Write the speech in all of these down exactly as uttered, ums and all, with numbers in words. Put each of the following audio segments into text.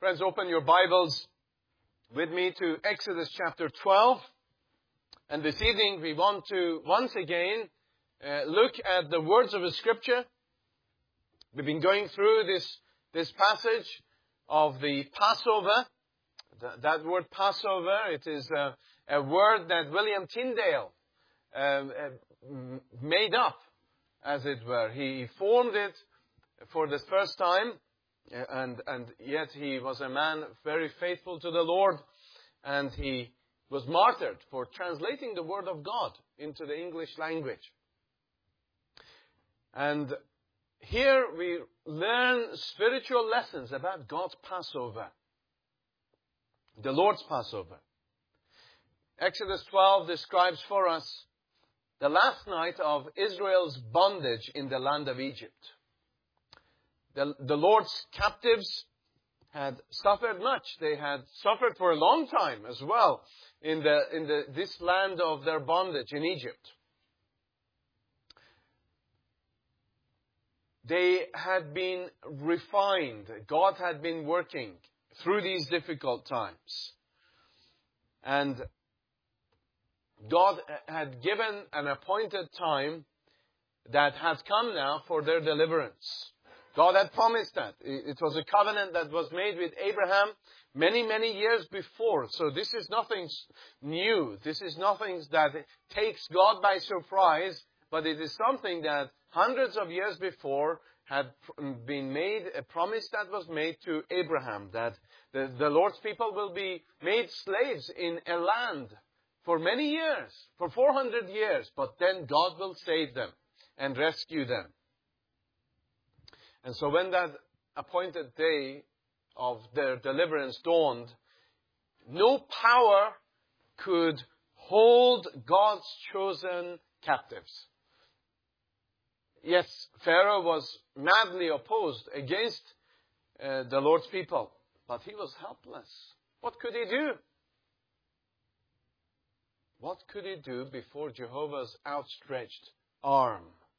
Friends, open your Bibles with me to Exodus chapter twelve. And this evening we want to once again uh, look at the words of the Scripture. We've been going through this, this passage of the Passover. Th- that word Passover, it is a, a word that William Tyndale uh, uh, made up, as it were. He formed it for the first time. And, and yet he was a man very faithful to the Lord, and he was martyred for translating the Word of God into the English language. And here we learn spiritual lessons about God's Passover, the Lord's Passover. Exodus twelve describes for us the last night of Israel's bondage in the land of Egypt. The, the Lord's captives had suffered much. They had suffered for a long time as well in the in the this land of their bondage in Egypt. They had been refined. God had been working through these difficult times. And God had given an appointed time that had come now for their deliverance. God had promised that. It was a covenant that was made with Abraham many, many years before. So this is nothing new. This is nothing that takes God by surprise, but it is something that hundreds of years before had been made, a promise that was made to Abraham, that the, the Lord's people will be made slaves in a land for many years, for four hundred years, but then God will save them and rescue them. And so when that appointed day of their deliverance dawned, no power could hold God's chosen captives. Yes, Pharaoh was madly opposed against uh, the Lord's people, but he was helpless. What could he do? What could he do before Jehovah's outstretched arm?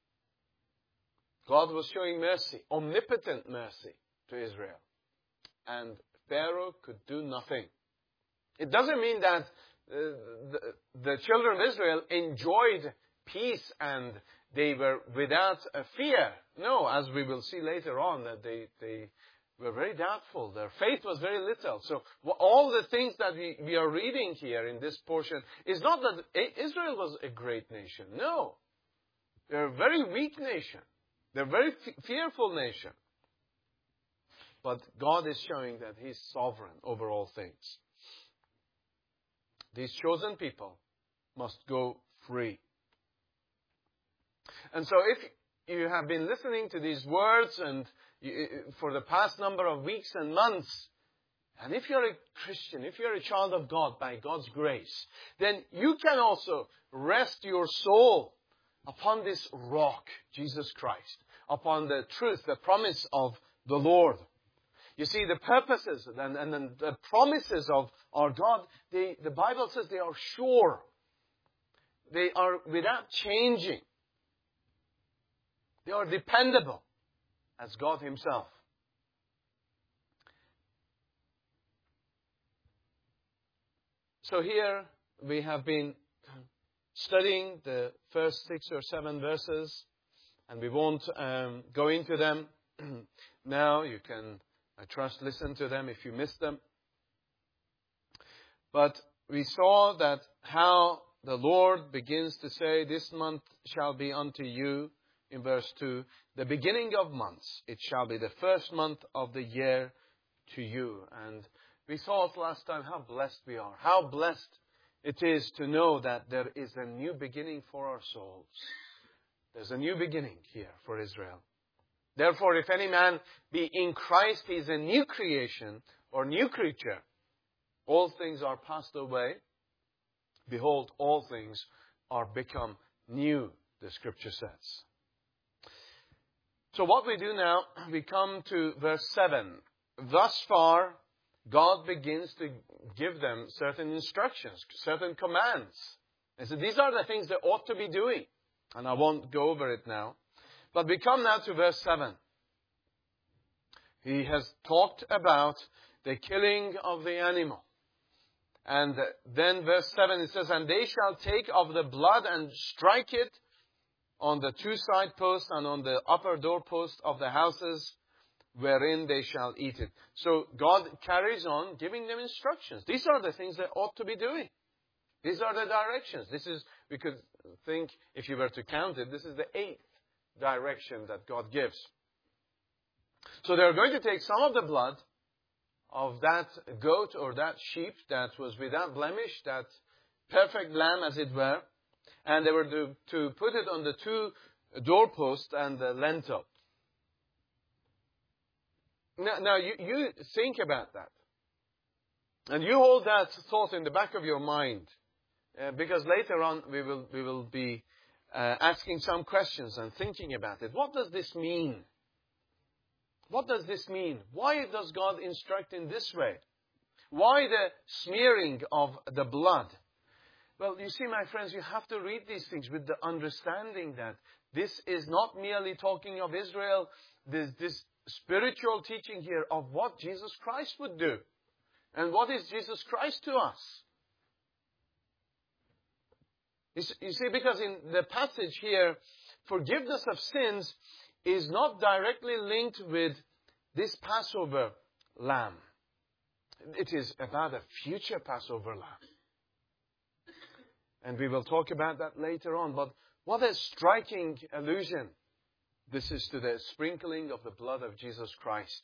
God was showing mercy, omnipotent mercy to Israel. And Pharaoh could do nothing. It doesn't mean that uh, the, the children of Israel enjoyed peace and they were without a fear. No, as we will see later on, that they, they were very doubtful. Their faith was very little. So all the things that we, we are reading here in this portion is not that Israel was a great nation. No. They're a very weak nation. They're a very f- fearful nation. But God is showing that He's sovereign over all things. These chosen people must go free. And so if you have been listening to these words and you, for the past number of weeks and months, and if you're a Christian, if you're a child of God by God's grace, then you can also rest your soul upon this rock, Jesus Christ, upon the truth, the promise of the Lord. You see, the purposes and, and, and the promises of our God, they, the Bible says they are sure. They are without changing. They are dependable as God Himself. So here we have been studying the first six or seven verses, and we won't um, go into them now. You can, I trust, listen to them if you missed them. But we saw that how the Lord begins to say, "This month shall be unto you," in verse two, "the beginning of months. It shall be the first month of the year to you." And we saw it last time how blessed we are. How blessed it is to know that there is a new beginning for our souls. There's a new beginning here for Israel. Therefore, if any man be in Christ, he is a new creation or new creature. All things are passed away. Behold, all things are become new, the Scripture says. So what we do now, we come to verse seven. Thus far, God begins to give them certain instructions, certain commands. And so these are the things they ought to be doing. And I won't go over it now. But we come now to verse seven. He has talked about the killing of the animal. And then verse seven, it says, and they shall take of the blood and strike it on the two side posts and on the upper doorpost of the houses wherein they shall eat it. So God carries on giving them instructions. These are the things they ought to be doing. These are the directions. This is, we could think, if you were to count it, this is the eighth direction that God gives. So they're going to take some of the blood of that goat or that sheep that was without blemish, that perfect lamb as it were, and they were to, to put it on the two doorposts and the lintel. Now, now you, you think about that. And you hold that thought in the back of your mind. Uh, because later on we will, we will be uh, asking some questions and thinking about it. What does this mean? What does this mean? Why does God instruct in this way? Why the smearing of the blood? Well, you see, my friends, you have to read these things with the understanding that this is not merely talking of Israel. There's this spiritual teaching here of what Jesus Christ would do. And what is Jesus Christ to us? You see, because in the passage here, forgiveness of sins is not directly linked with this Passover lamb. It is about a future Passover lamb. And we will talk about that later on. But what a striking allusion this is to the sprinkling of the blood of Jesus Christ.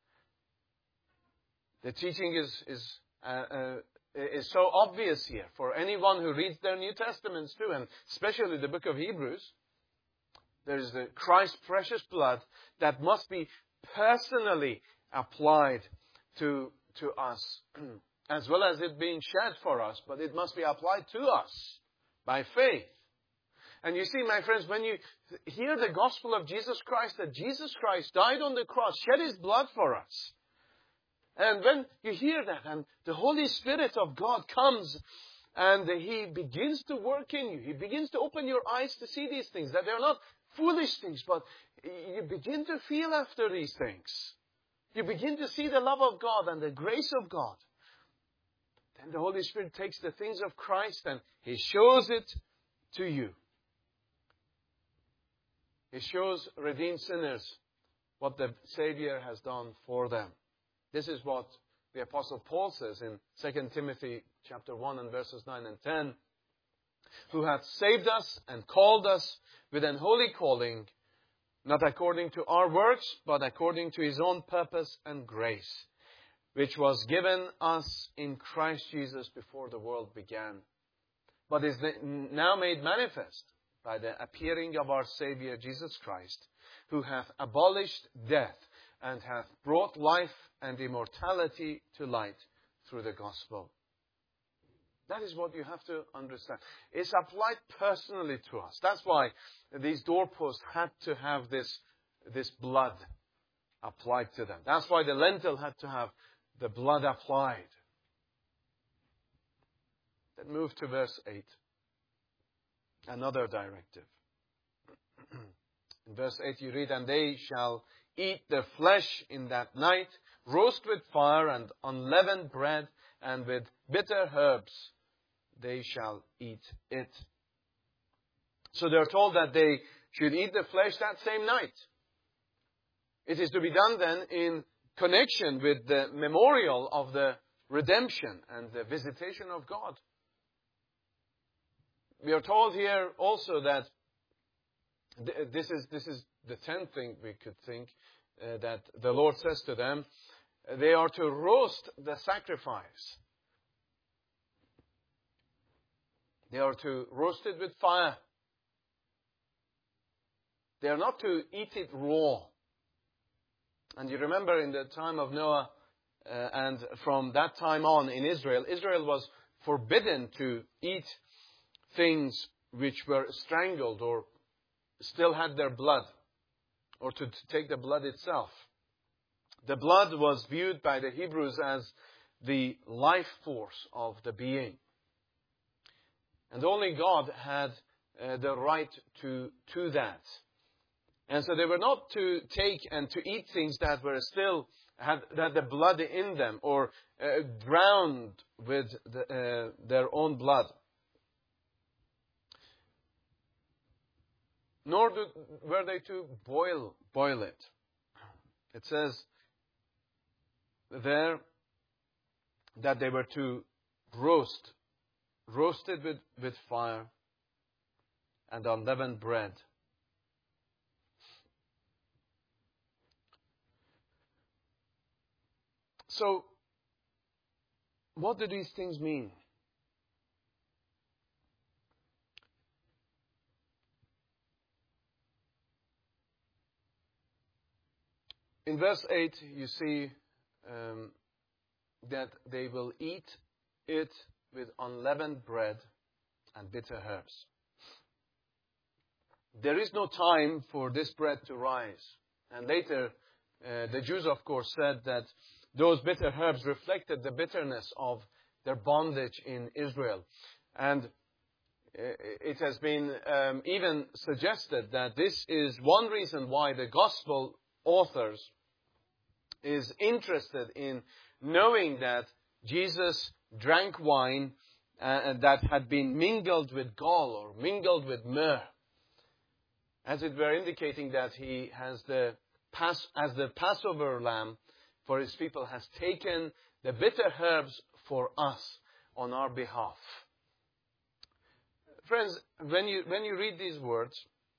The teaching is, is, uh, uh, is so obvious here for anyone who reads their New Testaments too, and especially the book of Hebrews. There is the Christ's precious blood that must be personally applied to, to us, as well as it being shed for us, but it must be applied to us by faith. And you see, my friends, when you hear the gospel of Jesus Christ, that Jesus Christ died on the cross, shed His blood for us. And when you hear that, and the Holy Spirit of God comes, and He begins to work in you, He begins to open your eyes to see these things, that they're not foolish things, but you begin to feel after these things. You begin to see the love of God and the grace of God. Then the Holy Spirit takes the things of Christ and He shows it to you. He shows redeemed sinners what the Savior has done for them. This is what the Apostle Paul says in Second Timothy chapter one and verses nine and ten. Who hath saved us and called us with an holy calling, not according to our works, but according to His own purpose and grace, which was given us in Christ Jesus before the world began, but is now made manifest by the appearing of our Savior Jesus Christ, who hath abolished death and hath brought life and immortality to light through the gospel. That is what you have to understand. It's applied personally to us. That's why these doorposts had to have this, this blood applied to them. That's why the lintel had to have the blood applied. Then move to verse eight. Another directive. In verse eight you read, and they shall eat the flesh in that night, roast with fire and unleavened bread, and with bitter herbs they shall eat it. So they're told that they should eat the flesh that same night. It is to be done then in connection with the memorial of the redemption and the visitation of God. We are told here also that this is, this is the tenth thing we could think uh, that the Lord says to them. They are to roast the sacrifice. They are to roast it with fire. They are not to eat it raw. And you remember in the time of Noah, uh, and from that time on in Israel, Israel was forbidden to eat things which were strangled or still had their blood, or to take the blood itself. The blood was viewed by the Hebrews as the life force of the being. And only God had uh, the right to, to that. And so they were not to take and to eat things that were still had, had the blood in them, or uh, drowned with the, uh, their own blood. Nor do, were they to boil, boil it. It says there that they were to roast, roast it with, with fire and unleavened bread. So, what do these things mean? In verse eight, you see um, that they will eat it with unleavened bread and bitter herbs. There is no time for this bread to rise. And later, uh, the Jews, of course, said that those bitter herbs reflected the bitterness of their bondage in Israel. And it has been um, even suggested that this is one reason why the gospel authors is interested in knowing that Jesus drank wine uh, that had been mingled with gall or mingled with myrrh, as it were indicating that he has the Pass, as the Passover lamb for his people has taken the bitter herbs for us on our behalf. Friends, when you when you read these words,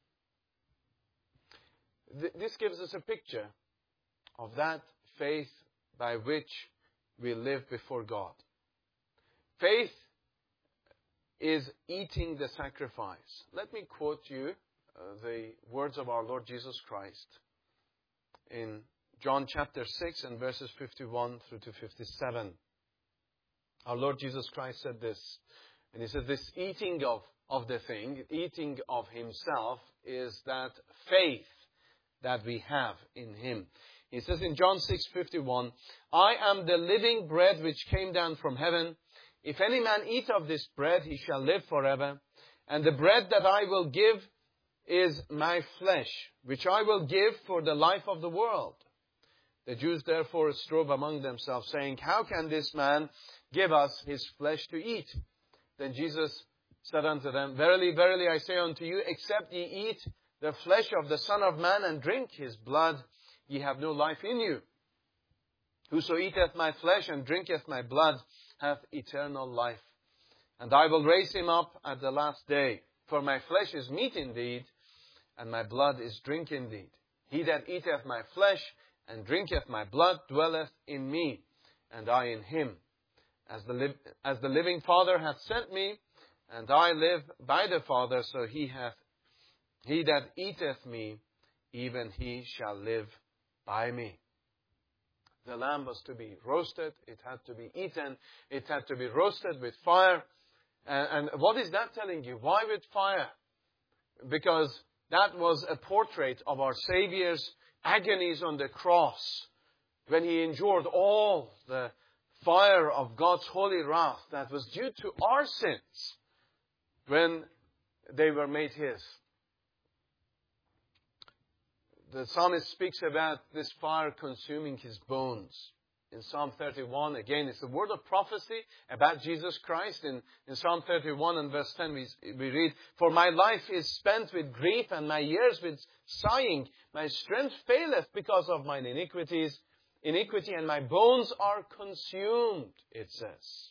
th- this gives us a picture of that faith by which we live before God. Faith is eating the sacrifice. Let me quote you uh, the words of our Lord Jesus Christ in John chapter six and verses fifty-one through to fifty-seven. Our Lord Jesus Christ said this, and He said this eating of, of the thing, eating of Himself, is that faith that we have in Him. He says in John six fifty-one, I am the living bread which came down from heaven. If any man eat of this bread, he shall live forever. And the bread that I will give is my flesh, which I will give for the life of the world. The Jews therefore strove among themselves, saying, how can this man give us his flesh to eat? Then Jesus said unto them, verily, verily, I say unto you, except ye eat the flesh of the Son of Man and drink his blood, ye have no life in you. Whoso eateth my flesh and drinketh my blood hath eternal life. And I will raise him up at the last day. For my flesh is meat indeed, and my blood is drink indeed. He that eateth my flesh and drinketh my blood dwelleth in me, and I in him. As the, li- as the living Father hath sent me, and I live by the Father, so he hath he that eateth me, even he shall live by me. The lamb was to be roasted, it had to be eaten, it had to be roasted with fire. And, and what is that telling you? Why with fire? Because that was a portrait of our Savior's agonies on the cross, when He endured all the fire of God's holy wrath that was due to our sins when they were made His. The psalmist speaks about this fire consuming his bones. In Psalm thirty-one, again, it's a word of prophecy about Jesus Christ. In, in Psalm thirty-one and verse ten, we, we read, for my life is spent with grief and my years with sighing. My strength faileth because of mine iniquities. Iniquity and my bones are consumed, it says.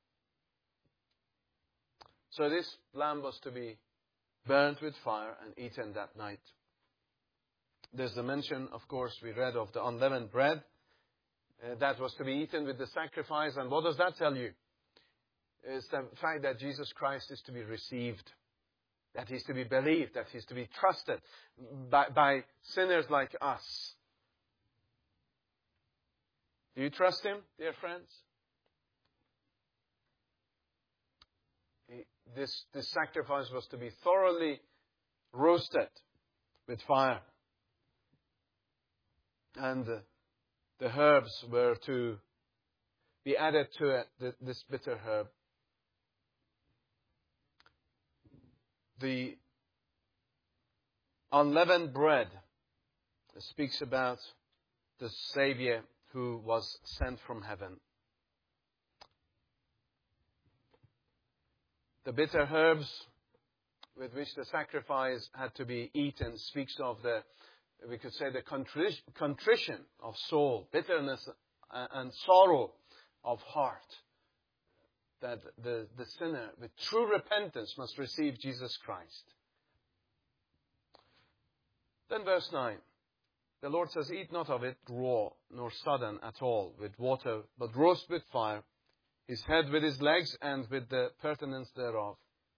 So this lamb was to be burnt with fire and eaten that night. There's the mention, of course, we read of the unleavened bread. Uh, that was to be eaten with the sacrifice. And what does that tell you? It's the fact that Jesus Christ is to be received. That He's to be believed. That He's to be trusted by, by sinners like us. Do you trust Him, dear friends? He, this, this sacrifice was to be thoroughly roasted with fire. And uh, the herbs were to be added to it, this bitter herb. The unleavened bread speaks about the Savior who was sent from heaven. The bitter herbs with which the sacrifice had to be eaten speaks of the, we could say, the contrition of soul, bitterness and sorrow of heart. That the, the sinner with true repentance must receive Jesus Christ. Then verse nine. The Lord says, eat not of it raw, nor sodden at all with water, but roast with fire, his head with his legs, and with the pertinence thereof.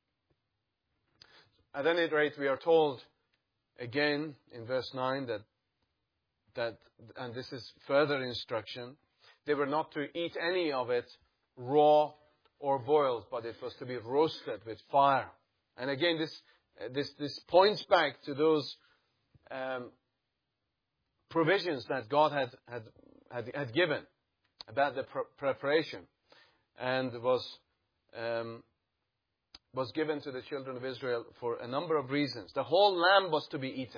At any rate, we are told again in verse nine that, that, and this is further instruction, they were not to eat any of it raw or boiled, but it was to be roasted with fire. And again, this, this, this points back to those um, provisions that God had, had, had, had given about the pr- preparation, and was, um, was given to the children of Israel for a number of reasons. The whole lamb was to be eaten.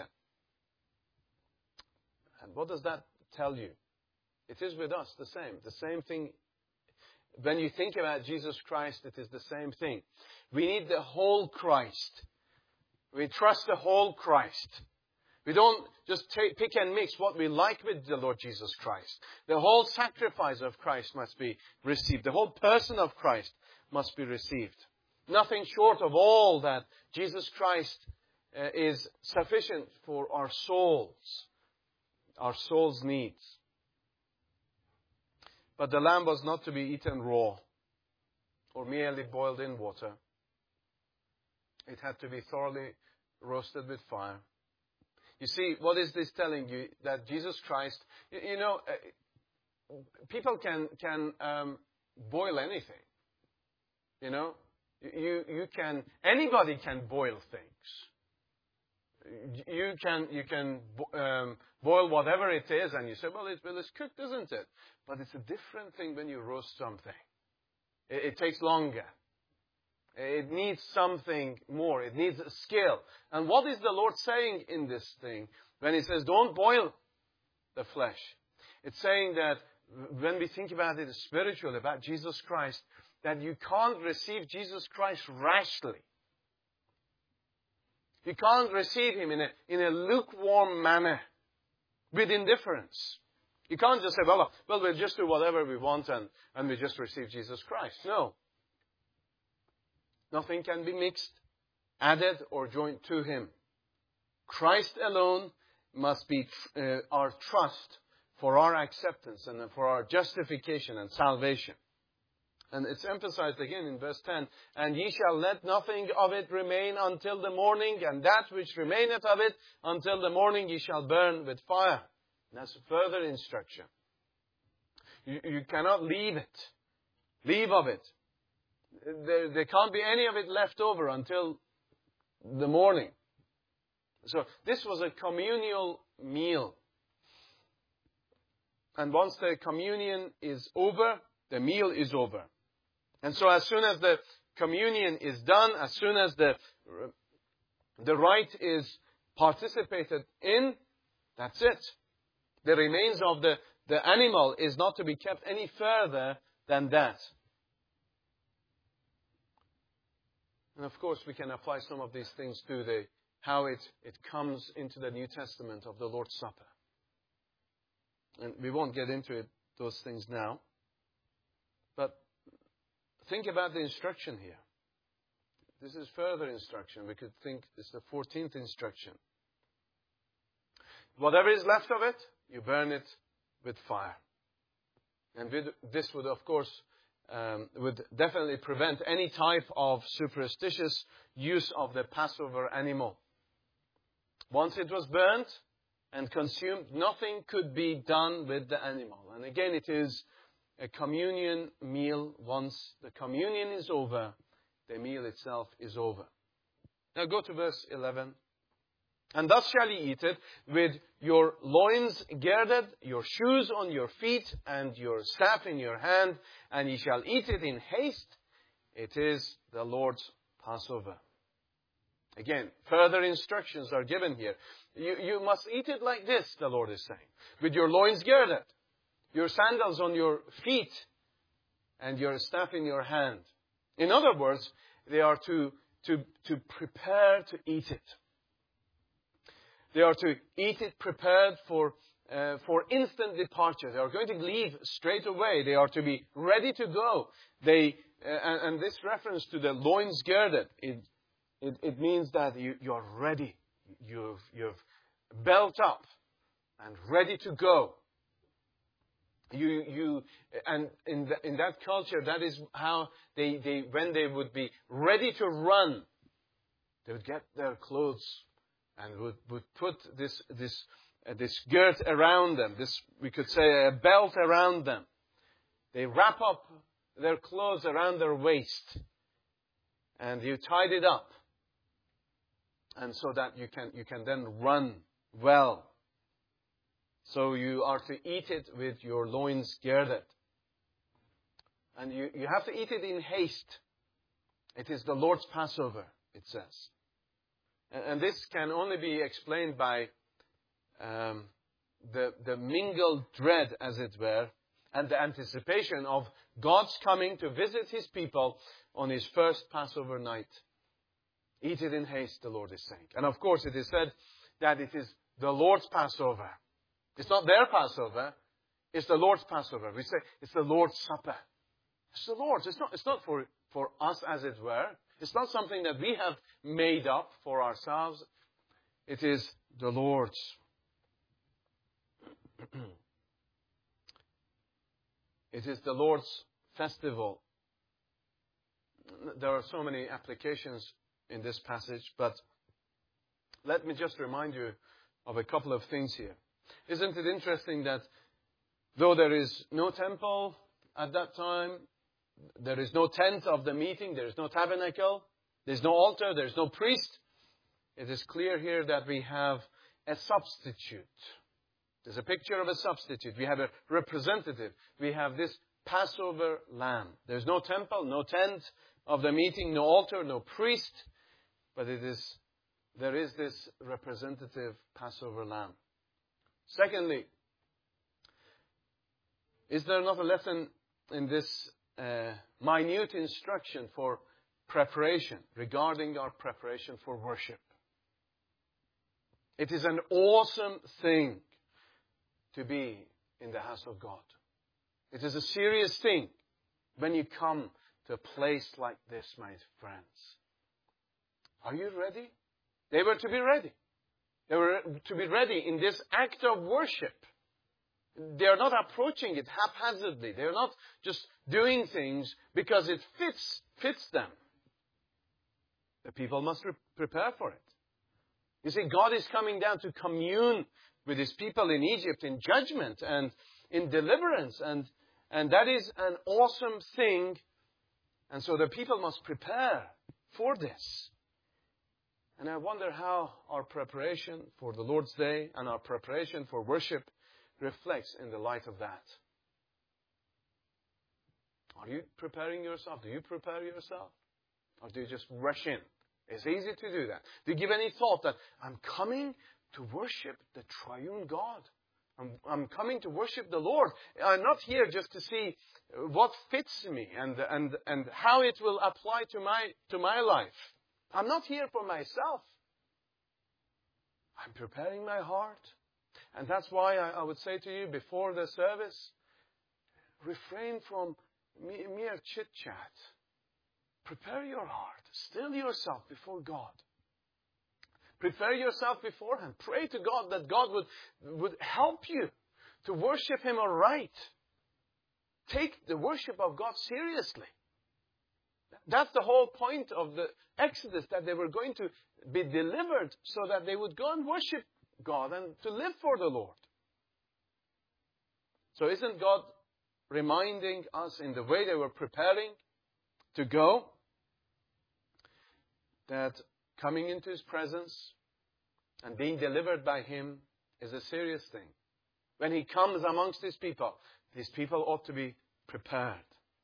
And what does that tell you? It is with us the same. The same thing. When you think about Jesus Christ, it is the same thing. We need the whole Christ. We trust the whole Christ. We don't just take, pick and mix what we like with the Lord Jesus Christ. The whole sacrifice of Christ must be received. The whole person of Christ must be received. Nothing short of all that Jesus Christ uh, is sufficient for our souls, our souls' needs. But the lamb was not to be eaten raw or merely boiled in water. It had to be thoroughly roasted with fire. You see, what is this telling you? That Jesus Christ, you, you know, uh, people can can um, boil anything. You know, you you can anybody can boil things. You can you can um, boil whatever it is, and you say, well, it's well, it's cooked, isn't it? But it's a different thing when you roast something. It, it takes longer. It needs something more. It needs a skill. And what is the Lord saying in this thing when He says, don't boil the flesh? It's saying that when we think about it spiritually, about Jesus Christ, that you can't receive Jesus Christ rashly. You can't receive Him in a, in a lukewarm manner, with indifference. You can't just say, well, well, we'll just do whatever we want and, and we just receive Jesus Christ. No. Nothing can be mixed, added, or joined to Him. Christ alone must be uh, our trust for our acceptance and for our justification and salvation. And it's emphasized again in verse ten, and ye shall let nothing of it remain until the morning, and that which remaineth of it until the morning ye shall burn with fire. And that's further instruction. You, you cannot leave it. Leave of it. There, there can't be any of it left over until the morning. So this was a communal meal. And once the communion is over, the meal is over. And so as soon as the communion is done, as soon as the, the rite is participated in, that's it. The remains of the, the animal is not to be kept any further than that. And of course, we can apply some of these things to the how it, it comes into the New Testament of the Lord's Supper. And we won't get into it, those things now. But think about the instruction here. This is further instruction. We could think it's the fourteenth instruction. Whatever is left of it, you burn it with fire. And with, this would, of course, Um, would definitely prevent any type of superstitious use of the Passover animal. Once it was burnt and consumed, nothing could be done with the animal. And again, it is a communion meal. Once the communion is over, the meal itself is over. Now go to verse eleven. And thus shall ye eat it, with your loins girded, your shoes on your feet, and your staff in your hand, and ye shall eat it in haste. It is the Lord's Passover. Again, further instructions are given here. You, you must eat it like this, the Lord is saying. With your loins girded. your sandals on your feet and your staff in your hand. In other words, they are to, to, to prepare to eat it. They are to eat it prepared for, uh, for instant departure. They are going to leave straight away. They are to be ready to go. They, uh, and, and this reference to the loins girded, it, it, it means that you, you are ready. You've, you've belt up and ready to go. You, you, and in, the, in that culture, that is how they, they, when they would be ready to run, they would get their clothes and would, would put this, this, uh, this girt around them. This, we could say, a belt around them. They wrap up their clothes around their waist, and you tied it up, and so that you can, you can then run well. So you are to eat it with your loins girded. And you, you have to eat it in haste. It is the Lord's Passover, it says. And, and this can only be explained by um, the, the mingled dread, as it were, and the anticipation of God's coming to visit His people on His first Passover night. Eat it in haste, the Lord is saying. And of course, it is said that it is the Lord's Passover. It's not their Passover. It's the Lord's Passover. We say it's the Lord's Supper. It's the Lord's. It's not, it's not for, for us, as it were. It's not something that we have made up for ourselves. It is the Lord's. It is the Lord's festival. There are so many applications in this passage, but let me just remind you of a couple of things here. Isn't it interesting that though there is no temple at that time, there is no tent of the meeting, there is no tabernacle, there is no altar, there is no priest, it is clear here that we have a substitute. There's a picture of a substitute. We have a representative. We have this Passover lamb. There's no temple, no tent of the meeting, no altar, no priest, but it is, there is this representative Passover lamb. Secondly, is there not a lesson in this uh, minute instruction for preparation, regarding our preparation for worship? It is an awesome thing to be in the house of God. It is a serious thing when you come to a place like this, my friends. Are you ready? They were to be ready. They were to be ready in this act of worship. They are not approaching it haphazardly. They are not just doing things because it fits, fits them. The people must re- prepare for it. You see, God is coming down to commune with His people in Egypt in judgment and in deliverance. And, and that is an awesome thing. And so the people must prepare for this. And I wonder how our preparation for the Lord's Day and our preparation for worship reflects in the light of that. Are you preparing yourself? Do you prepare yourself? Or do you just rush in? It's easy to do that. Do you give any thought that I'm coming to worship the triune God? I'm, I'm coming to worship the Lord. I'm not here just to see what fits me and, and, and how it will apply to my, to my life. I'm not here for myself. I'm preparing my heart. And that's why I, I would say to you before the service, refrain from mere chit-chat. Prepare your heart. Still yourself before God. Prepare yourself beforehand. Pray to God that God would, would help you to worship Him aright. Take the worship of God seriously. That's the whole point of the Exodus, that they were going to be delivered so that they would go and worship God and to live for the Lord. So isn't God reminding us in the way they were preparing to go that coming into His presence and being delivered by Him is a serious thing? When He comes amongst His people, these people ought to be prepared.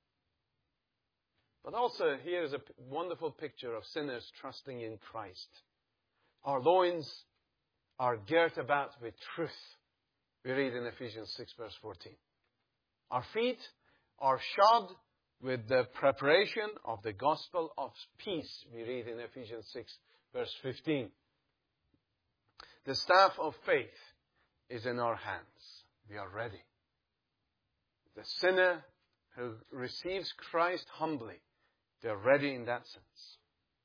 But also, here is a wonderful picture of sinners trusting in Christ. Our loins are girt about with truth. We read in Ephesians six, verse fourteen. Our feet are shod with the preparation of the gospel of peace, we read in Ephesians six, verse fifteen. The staff of faith is in our hands. We are ready. The sinner who receives Christ humbly, they're ready in that sense.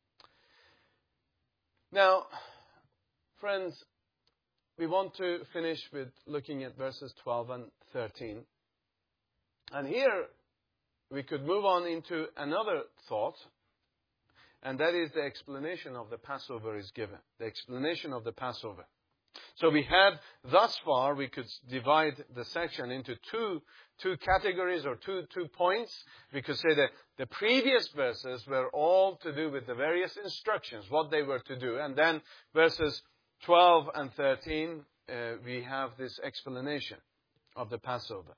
Now, friends, we want to finish with looking at verses twelve and thirteen. And here we could move on into another thought, and that is the explanation of the Passover is given. The explanation of the Passover. So we had, thus far, we could divide the section into two, two categories or two, two points. We could say that the previous verses were all to do with the various instructions, what they were to do. And then verses twelve and thirteen, uh, we have this explanation of the Passover.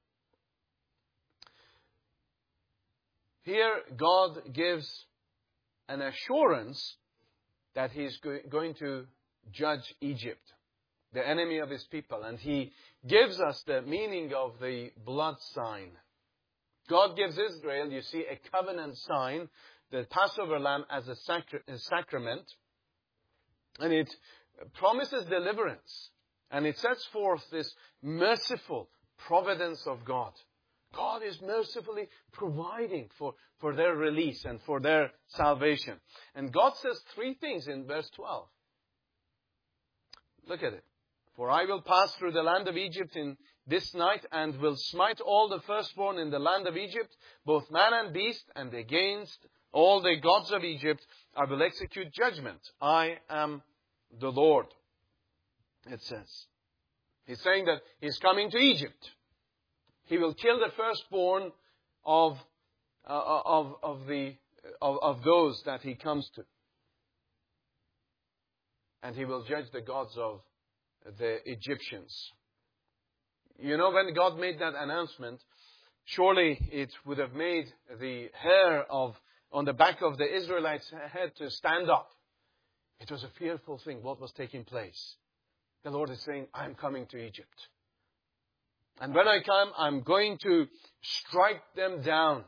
Here, God gives an assurance that He's go- going to judge Egypt, the enemy of His people. And He gives us the meaning of the blood sign. God gives Israel, you see, a covenant sign, the Passover lamb as a, sacra- a sacrament. And it promises deliverance. And it sets forth this merciful providence of God. God is mercifully providing for, for their release and for their salvation. And God says three things in verse twelve. Look at it. For I will pass through the land of Egypt in this night, and will smite all the firstborn in the land of Egypt, both man and beast, and against all the gods of Egypt I will execute judgment. I am the Lord, it says. He's saying that He's coming to Egypt. He will kill the firstborn of, uh, of, of, the, of, of those that He comes to. And He will judge the gods of the Egyptians. You know, when God made that announcement, surely it would have made the hair of on the back of the Israelites' head to stand up. It was a fearful thing, what was taking place. The Lord is saying, I'm coming to Egypt. And when I come, I'm going to strike them down.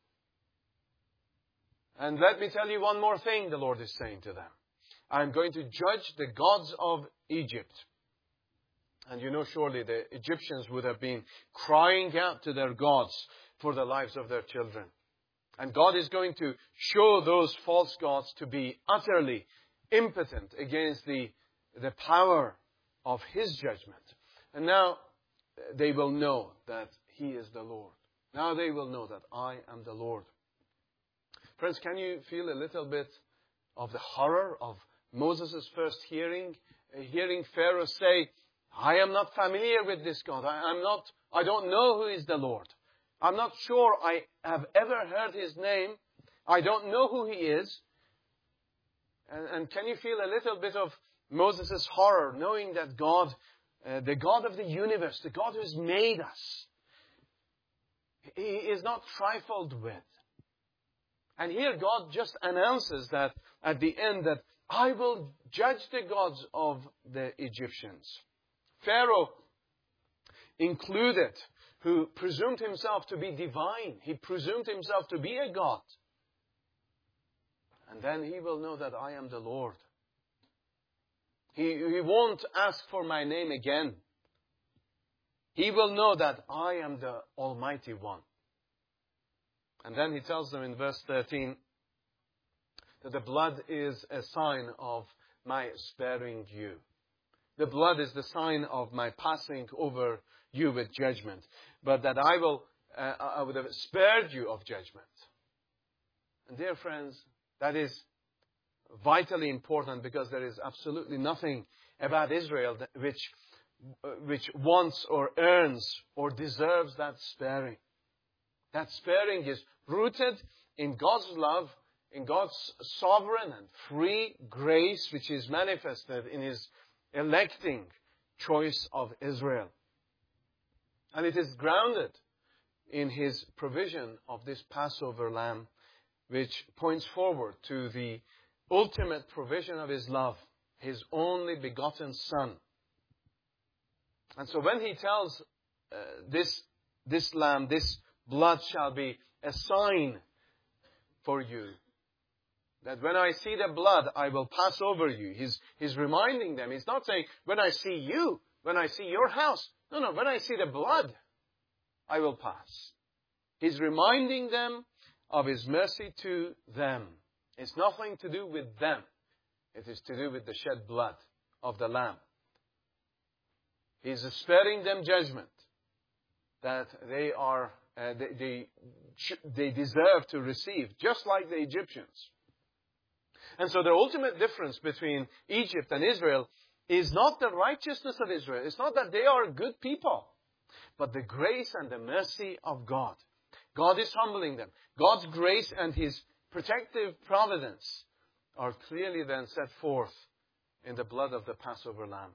And let me tell you one more thing, the Lord is saying to them. I'm going to judge the gods of Egypt. And you know, surely the Egyptians would have been crying out to their gods for the lives of their children. And God is going to show those false gods to be utterly impotent against the, the power of His judgment. And now they will know that He is the Lord. Now they will know that I am the Lord. Friends, can you feel a little bit of the horror of Moses' first hearing, uh, hearing Pharaoh say, I am not familiar with this God. I, I'm not, I don't know who is the Lord. I'm not sure I have ever heard His name. I don't know who He is. And, and can you feel a little bit of Moses' horror, knowing that God, uh, the God of the universe, the God who has made us, He is not trifled with. And here God just announces that at the end that I will judge the gods of the Egyptians. Pharaoh included, who presumed himself to be divine. He presumed himself to be a god. And then he will know that I am the Lord. He, he won't ask for my name again. He will know that I am the Almighty One. And then he tells them in verse thirteen that the blood is a sign of my sparing you. The blood is the sign of my passing over you with judgment. But that I will, uh, I would have spared you of judgment. And dear friends, that is vitally important, because there is absolutely nothing about Israel that, which, uh, which wants or earns or deserves that sparing. That sparing is rooted in God's love, in God's sovereign and free grace, which is manifested in His electing choice of Israel. And it is grounded in His provision of this Passover lamb, which points forward to the ultimate provision of His love, His only begotten Son. And so when He tells uh, this this lamb, this blood shall be a sign for you. That when I see the blood, I will pass over you. He's, he's reminding them. He's not saying, when I see you, when I see your house. No, no, when I see the blood, I will pass. He's reminding them of His mercy to them. It's nothing to do with them. It is to do with the shed blood of the Lamb. He's sparing them judgment that they are, uh, they, they, they deserve to receive, just like the Egyptians. And so the ultimate difference between Egypt and Israel is not the righteousness of Israel. It's not that they are good people, but the grace and the mercy of God. God is humbling them. God's grace and His protective providence are clearly then set forth in the blood of the Passover lamb.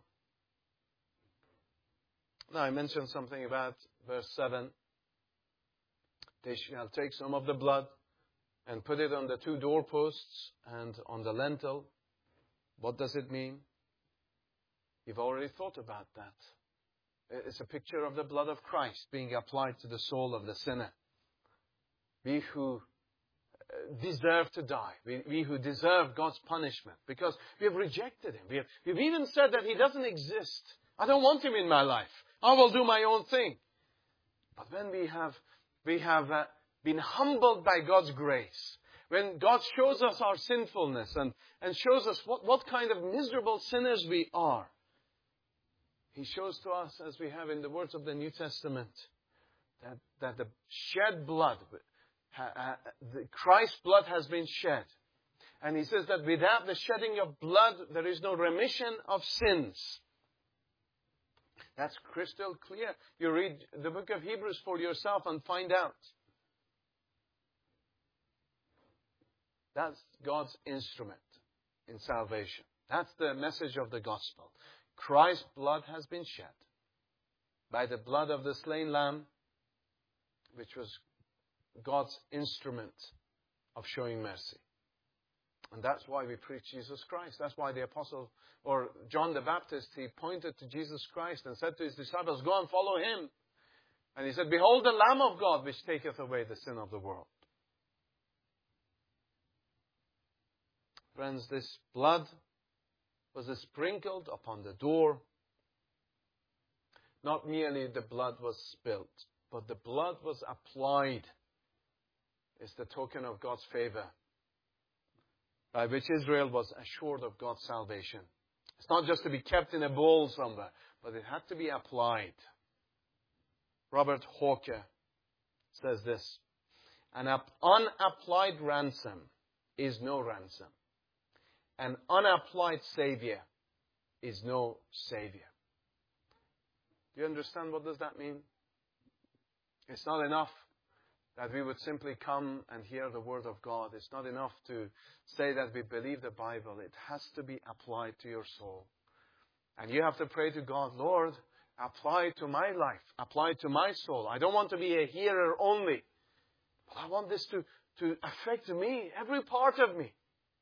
Now I mentioned something about verse seven. They shall take some of the blood and put it on the two doorposts and on the lintel. What does it mean? You've already thought about that. It's a picture of the blood of Christ being applied to the soul of the sinner. We who deserve to die. We, we who deserve God's punishment because we have rejected Him. We have, we've even said that He doesn't exist. I don't want Him in my life. I will do my own thing. But when we have, we have uh, been humbled by God's grace, when God shows us our sinfulness and, and shows us what, what kind of miserable sinners we are, He shows to us, as we have in the words of the New Testament, that, that the shed blood, uh, the Christ's blood has been shed. And He says that without the shedding of blood, there is no remission of sins. That's crystal clear. You read the book of Hebrews for yourself and find out. That's God's instrument in salvation. That's the message of the gospel. Christ's blood has been shed by the blood of the slain lamb, which was God's instrument of showing mercy. And that's why we preach Jesus Christ. That's why the apostle, or John the Baptist, he pointed to Jesus Christ and said to his disciples, go and follow Him. And he said, behold the Lamb of God, which taketh away the sin of the world. Friends, this blood was sprinkled upon the door. Not merely the blood was spilt, but the blood was applied. It's the token of God's favor, by which Israel was assured of God's salvation. It's not just to be kept in a bowl somewhere, but it had to be applied. Robert Hawker says this, an unapplied ransom is no ransom. An unapplied Savior is no Savior. Do you understand what does that mean? It's not enough that we would simply come and hear the Word of God. It's not enough to say that we believe the Bible. It has to be applied to your soul. And you have to pray to God, Lord, apply it to my life. Apply it to my soul. I don't want to be a hearer only. But I want this to, to affect me, every part of me.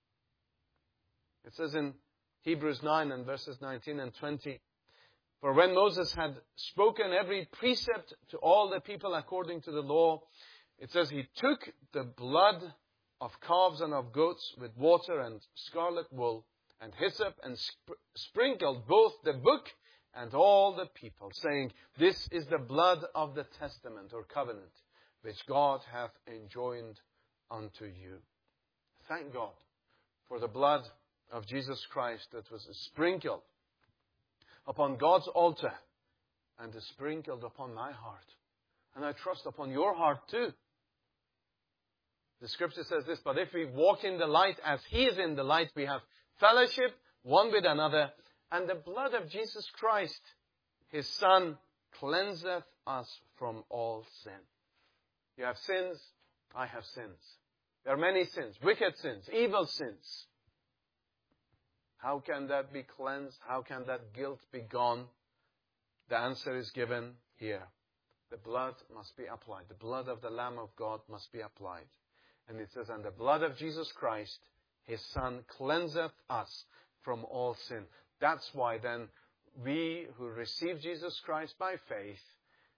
It says in Hebrews nine and verses nineteen and twenty, for when Moses had spoken every precept to all the people according to the law, it says he took the blood of calves and of goats with water and scarlet wool and hyssop and sp- sprinkled both the book and all the people, saying, this is the blood of the testament or covenant, which God hath enjoined unto you. Thank God for the blood of Jesus Christ that was sprinkled upon God's altar and is sprinkled upon my heart. And I trust upon your heart too. The scripture says this, but if we walk in the light as He is in the light, we have fellowship one with another, and the blood of Jesus Christ, His Son, cleanseth us from all sin. You have sins, I have sins. There are many sins, wicked sins, evil sins. How can that be cleansed? How can that guilt be gone? The answer is given here. The blood must be applied. The blood of the Lamb of God must be applied. And it says, and the blood of Jesus Christ, His Son, cleanseth us from all sin. That's why then we who receive Jesus Christ by faith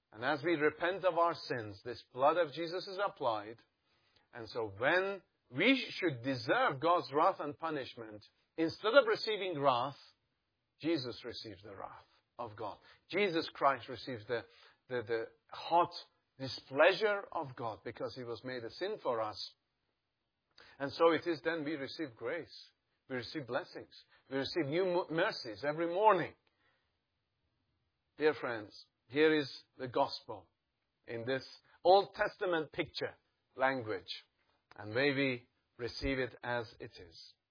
And as we repent of our sins, this blood of Jesus is applied. And so when we should deserve God's wrath and punishment, instead of receiving wrath, Jesus receives the wrath of God. Jesus Christ receives the, the, the hot displeasure of God because He was made a sin for us. And so it is then we receive grace. We receive blessings. We receive new mercies every morning. Dear friends, here is the gospel in this Old Testament picture language. And may we receive it as it is.